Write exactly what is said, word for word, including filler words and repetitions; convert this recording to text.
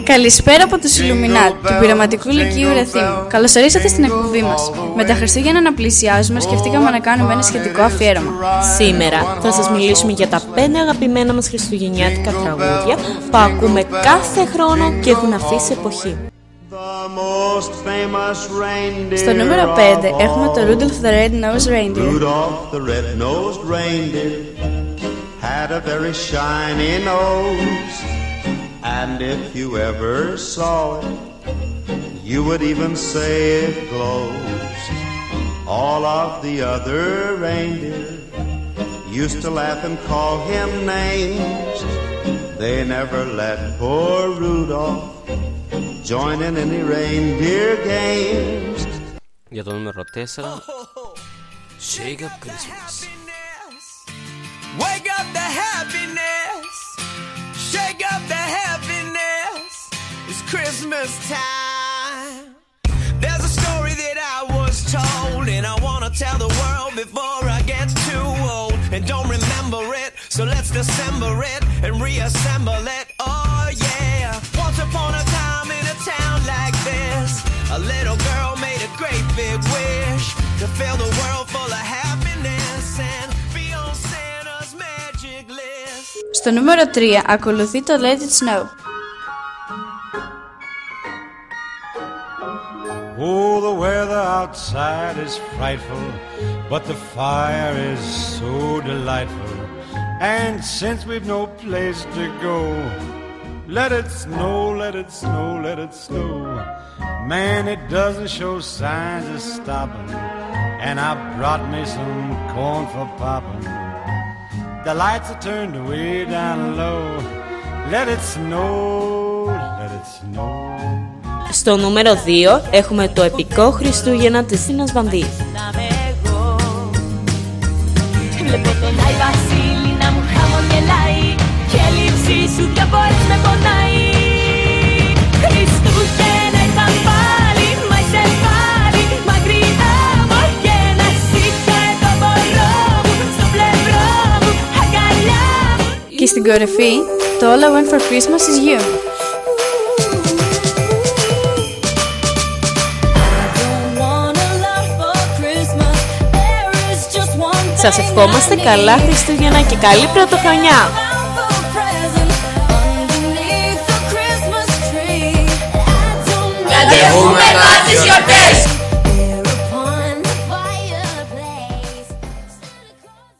Καλησπέρα από τους Ιλουμινάτ του Πειραματικού Λυκείου Ρεθύμνου. Καλώς ορίσατε στην εκπομπή μας. Με τα Χριστούγεννα να πλησιάζουμε, σκεφτήκαμε να κάνουμε ένα σχετικό αφιέρωμα. Σήμερα θα σας μιλήσουμε για τα πέντε αγαπημένα μας χριστουγεννιάτικα τραγούδια που ακούμε κάθε χρόνο και έχουν αφήσει εποχή. Στο νούμερο πέντε έχουμε το Rudolph the Red-Nosed Reindeer. Rudolph the red-nosed reindeer had a very shiny nose, and if you ever saw it, you would even say it glows. All of the other reindeer used to laugh and call him names. They never let poor Rudolph join in any reindeer games. Για το νούμερο τέσσερα, Shake Up Christmas. Wake up the happiness, shake up the happiness, it's Christmas time. There's a story that I was told, and I want to tell the world before I get too old and don't remember it, so let's dissemble it and reassemble it, oh yeah. Once upon a time in a town like this, a little girl made a great big wish to fill the world full of happiness and be on Santa's magic list. Στο νούμερο τρία ακολουθεί το Let It Snow. Oh, the weather outside is frightful, but the fire is so delightful. And since we've no place to go, let it snow, let it snow, let it snow. Man, it doesn't show signs of stopping, and I brought me some corn for popping. The lights are turned way down low. Let it snow, let it snow. Στο νούμερο δύο έχουμε το επικό Χριστούγεννα της Τίνας Βανδύ. Βλέπω τον Άι Βασίλη να μου χαμογελάει και η λήψη σου δυο φορές με πονάει. Χριστούγεννα ήρθαν πάλι, μα είσαι πάλι μακριά μου και να σήκω το μωρό μου στο πλευρό μου, αγκαλιά μου. Και στην κορυφή το All I Want for Christmas is You. Σας ευχόμαστε καλά Χριστούγεννα και καλή πρωτοχρονιά! Να δεχούμε τις γιορτές!